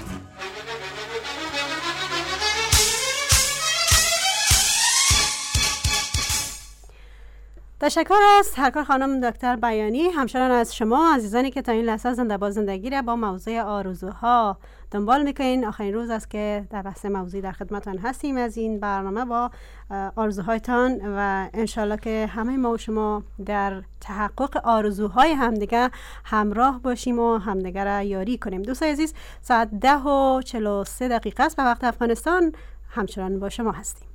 Speaker 6: تشکر از سرکار خانم دکتر بیانی. همچنان از شما عزیزانی که تا این لحظه زنده باد زندگی را با موضوع آرزوها دنبال میکنین. آخرین روز است که در بحث موضوعی در خدمتتان هستیم از این برنامه با آرزوهایتان و انشالله که همه ما و شما در تحقق آرزوهای همدیگه همراه باشیم و همدیگه را یاری کنیم. دوستان عزیز، ساعت ده و چهل و سه دقیقه است به وقت افغانستان. همچنان با شما هستیم.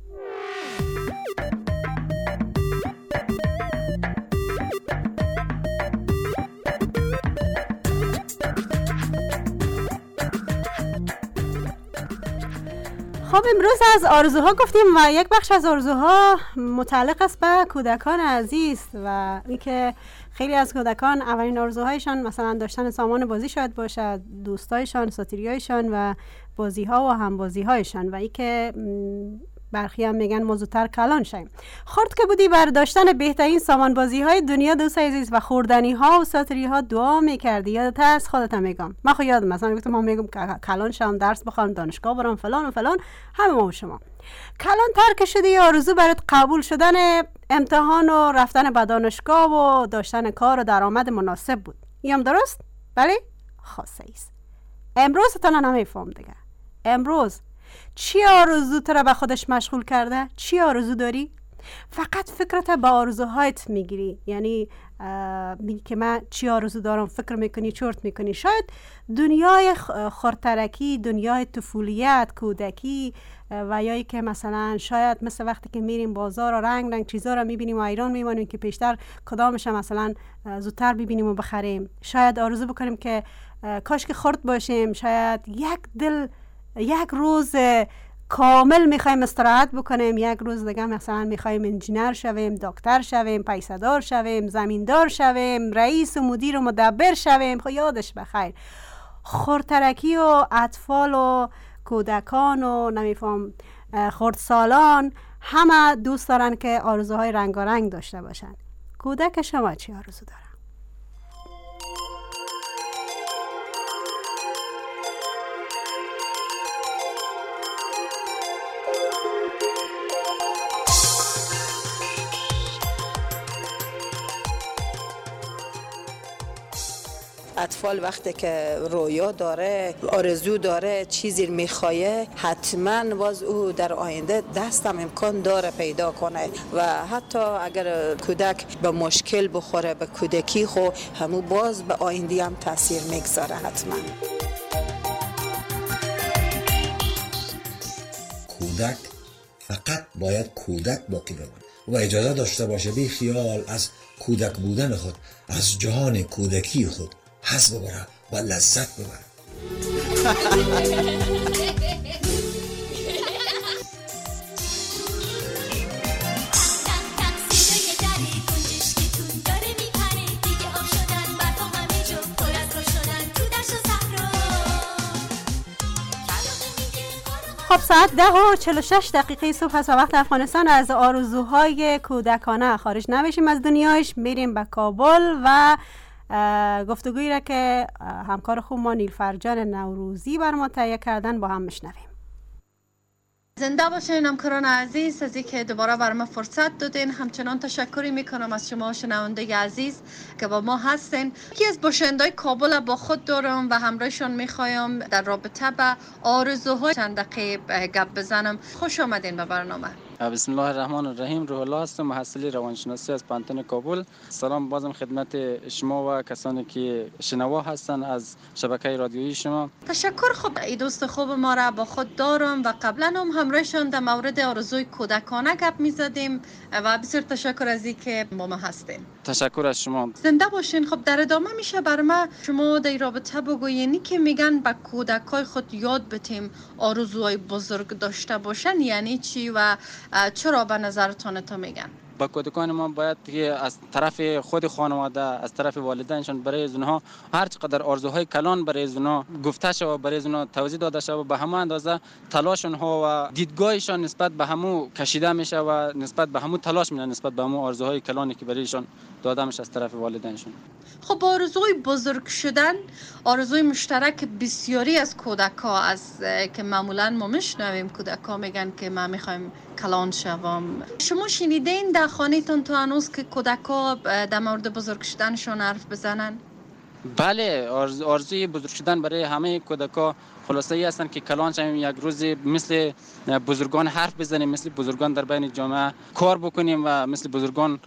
Speaker 6: خب امروز از آرزوها گفتیم و یک بخش از آرزوها متعلق است به کودکان عزیز و اینکه خیلی از کودکان اولین آرزوهایشان مثلا داشتن سامان بازی شاید باشد، دوستایشان، ساتریایشان و بازیها و همبازیهایشان و اینکه برخی هم میگن ما زودتر کلان شیم. خورد که بودی بر داشتن بهترین سامان بازی های دنیا دوست عزیز و خوردنی ها و ساتری ها دعا میکردی. یادت هست؟ خودت هم میگم. من خود یادم مثلا گفتم ما میگم کلان شم، درس بخونم، دانشگاه برم، فلان و فلان. همه ما و شما کلان ترک شدی، آرزو برات قبول شدن امتحان و رفتن به دانشگاه و داشتن کار و درآمد مناسب بود. اینم درست؟ بله؟ خاصه است. امروز تنها نمیفهم دیگه. امروز چی آرزو تو را به خودش مشغول کرده؟ چی آرزو داری؟ فقط فکرت به آرزوهایت میگیری، یعنی میگی که من چی آرزو دارم، فکر میکنی، چرت میکنی. شاید دنیای خورترکی، دنیای طفولیت، کودکی و یا که مثلا شاید مثل وقتی که میریم بازار و رنگ رنگ چیزا رو میبینیم و ایران میمانیم که پیشتر کدامش مثلا زودتر ببینیم و بخریم. شاید آرزو بکنیم که کاش که خورد باشیم. شاید یک دل یک روز کامل میخوایم استراحت بکنیم، یک روز دیگه مثلا میخوایم انجینر شویم، دکتر شویم، پیسه‌دار شویم، زمیندار شویم، رئیس و مدیر و مدبر شویم. خب یادش بخیر. خردترکی و اطفال و کودکان و نمیفهم خردسالان همه دوست دارن که آرزوهای رنگارنگ داشته باشن. کودک شما چی آرزو داره؟
Speaker 21: اطفال وقتی که رویا داره، آرزو داره، چیزی میخواه، حتما باز او در آینده دستم امکان داره پیدا کنه و حتی اگر کودک به مشکل بخوره به کودکی خو همو باز به آینده هم تاثیر میگذاره. حتما
Speaker 22: کودک فقط باید کودک باقی بمونه و اجازه داشته باشه بی خیال از کودک بودن خود، از جهان کودکی خود حظ ببره و لذت ببره.
Speaker 6: خب ساعت ده و چهل و شش دقیقه صبح هست و وقت افغانستان. از آرزوهای کودکانه خارج نمیشیم از دنیایش، میریم به کابل و گفتگویی را که همکار خوب ما نیلوفر جان نوروزی بر ما تهیه کردن با هم میشنویم.
Speaker 10: زنده باشین همکاران عزیز، از اینکه دوباره بر ما فرصت دادین. همچنان تشکری میکنم از شما شنونده عزیز که با ما هستین. یکی از باشنده‌های کابل با خود دارم و همراهشان میخوایم در رابطه به آرزوهای چند دقیقه گپ بزنم. خوش آمدین به برنامه.
Speaker 2: بسم الله الرحمن الرحیم. روح الله هستم، محصل روانشناسی از پانتون کابل. سلام بازم خدمت شما و کسانی که شنوا هستن از شبکه رادیویی شما.
Speaker 10: تشکر. خب ای دوست خوب ما را با خود دارم و قبلا هم همراهشان در مورد آرزوی کودکانه گپ میزدیم و بسیار تشکر از اینکه با ما هستین.
Speaker 2: تشکر از شما.
Speaker 10: زنده باشین. خب در ادامه میشه بر ما شما در رابطه بگویین که میگن با کودکای خود یاد بتیم آرزوهای بزرگ داشته باشن، یعنی چی و چرا به نظرتون تو میگن؟
Speaker 2: با کودکان ما باید که از طرف خود خانواده، از طرف والدینشان برای زنها هر چقدر آرزوهای کلان برای زنها گفته شود، برای زنها توضیح داده شود، به همه اندازه تلاششون ها و دیدگاهشان نسبت به همو کشیده میشه و نسبت به همو تلاش میکنن نسبت به همو آرزوهای کلانی که برایشان داده میشه از طرف والدینشون.
Speaker 10: خب آرزوی بزرگ شدن آرزوی مشترک بسیاری از کودک‌ها از که معمولا ما میشنویم کودک‌ها میگن که ما میخوایم کلان شوم. شما شنیدین در خانه‌تون تا هنوز که کودک‌ها در مورد بزرگ شدنشون حرف بزنن؟
Speaker 2: بله، آرز، آرزوی بزرگ شدن برای همه کودک‌ها خلاصه ای هستن که کلان شویم، یک روز مثل بزرگان حرف بزنیم، مثل بزرگان در بین جامعه کار بکنیم و مثل بزرگان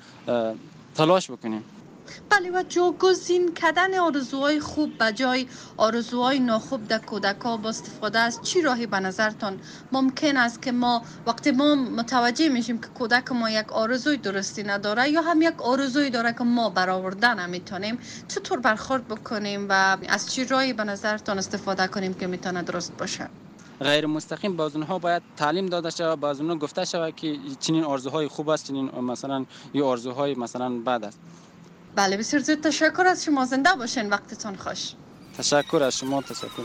Speaker 2: تلاش بکنیم.
Speaker 10: بله، و جاگزین کردن آرزوهای خوب به جای آرزوهای ناخوب در کودک‌ها با استفاده از چی راهی به نظرتان ممکن است که ما وقتی ما متوجه میشیم که کودک ما یک آرزوی درستی نداره یا هم یک آرزوی داره که ما برآوردن نمیتونیم، چطور برخورد بکنیم و از چی راهی به نظرتان استفاده کنیم که میتونه درست باشه؟
Speaker 2: غیر مستقیم به اونها باید تعلیم داده شود، به اونها گفته شود که چنین آرزوهای خوب است، چنین مثلا یا آرزوهای مثلا بد است.
Speaker 10: بله، بسیار زیاد تشکر از شما. زنده باشین. وقتتون خوش.
Speaker 2: تشکر از شما. تشکر.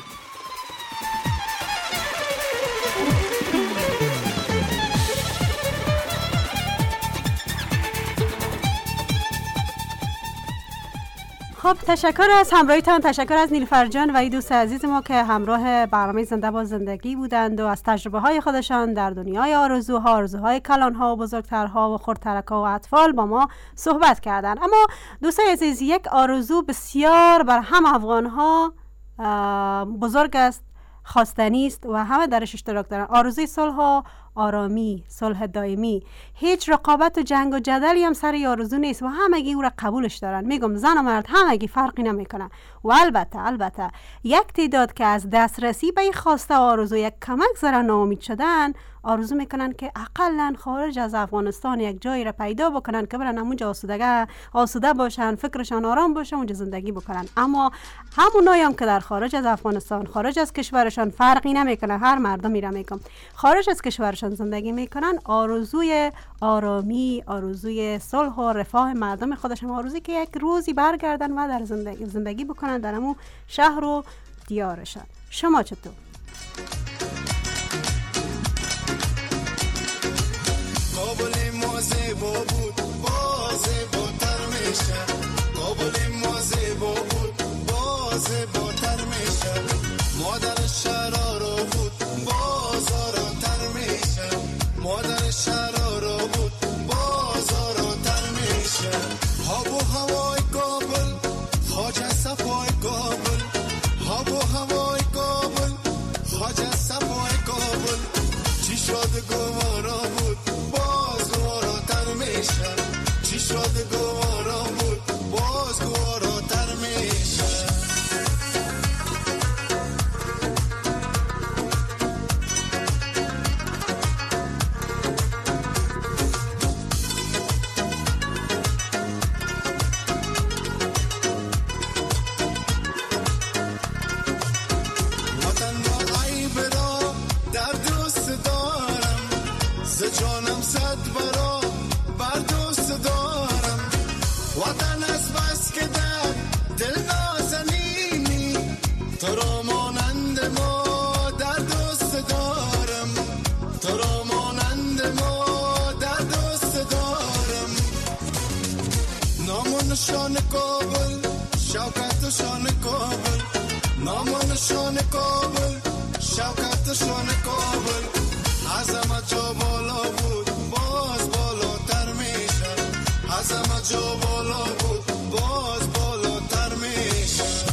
Speaker 6: خب تشکر از همراهیتان، تشکر از نیلوفر جان و ای دوست عزیز ما که همراه برنامه زنده با زندگی بودند و از تجربه های خودشان در دنیای آرزوها، آرزوهای کلانها و بزرگترها و خردترکا و اطفال با ما صحبت کردند. اما دوستان عزیز، یک آرزو بسیار بر هم افغانها بزرگ است، خواستنی است و همه درش اشتراک دارن. آرزوی صلح و آرامی، صلح دائمی. هیچ رقابت و جنگ و جدلی هم سر آرزو نیست و همگی او را قبولش دارن. میگم زن و مرد همگی فرقی نمیکنن. و البته البته یک تعداد که از دسترسی به این خواسته آرزو یک کمک ذره ناامید شدن، آرزو میکنن که اقلا خارج از افغانستان یک جایی را پیدا بکنن که برن اونجا آسودگی آسوده باشن، فکرشان آرام باشه، اونجا زندگی بکنن. اما همونایی هم که در خارج از افغانستان، خارج از کشورشان فرقی نمیکنه، هر مردمی را میگم خارج از کشورشان زندگی میکنن، آرزوی آرامی، آرزوی صلح و رفاه مردم خودشون، آرزویی که یک روزی برگردن و در زندگی زندگی بکنن در همون شهر و دیارشان. شما چطور؟
Speaker 4: کابل ما زیبا بود، با زیباتر میشه. کابل ما زیبا بود، با زیباتر میشه. مادر شرارا بود، بازاراتر میشه. مادر شرارا بود، بازاراتر میشه. آب و هوای کابل، خاک صفای کابل. آب و هوای کابل، خاک صفای کابل. چی شد گوارا بود، باز گواراتر میشه. چی شد گوارا بود، باز گواراتر میشه. جانم صد برا بر دوست دارم. وطن از بس که در دل نازنینی، تو را مانند ما در دوست دارم. نامان شان کابل شوکت شان کابل نامان شان کابل شوکت شان کابل عظمت جا بالا بود باز بالاتر میشه عظمت جا بالا بود باز بالاتر میشه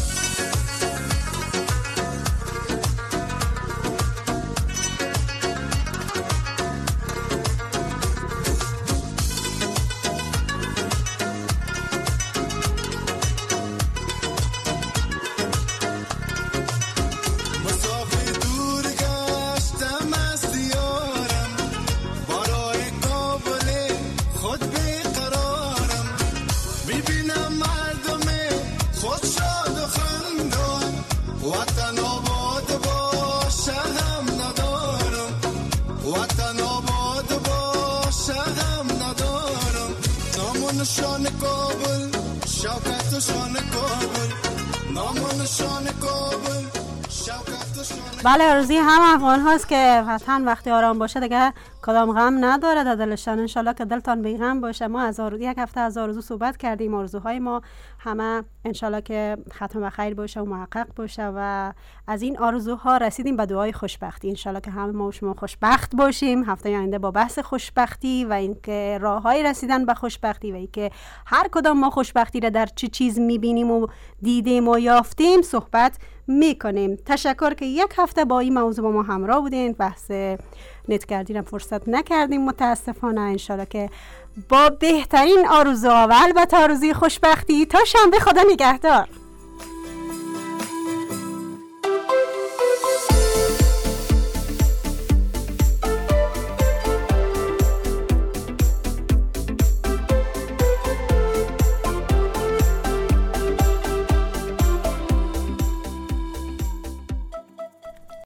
Speaker 4: شان کابل شوکت شان کابل نامان شان کابل شوکت شان.
Speaker 6: بله آرزوی هم افغان هاست که وطن وقتی آرام باشه دیگه کدام غم نداره در دلشان. انشالله که دلتان بی غم باشه. ما از آرزو یک هفته از آرزو صحبت کردیم، آرزوهای ما همه انشالله که ختم بخیر باشه و محقق باشه و از این آرزوها رسیدیم به دعای خوشبختی. انشالله که همه ما و شما خوشبخت باشیم. هفته آینده با بحث خوشبختی و اینکه راههای رسیدن به خوشبختی و اینکه هر کدام ما خوشبختی را در چه چیز میبینیم و دیدیم و یافتیم صحبت میکنیم. تشکر که یک هفته با این موضوع با ما همراه بودین. بحث نت کردیم فرصت نکردیم متاسفانه. انشالله که با بهترین آرزوها و البته آرزوی خوشبختی تا شنبه خدا نگهدار.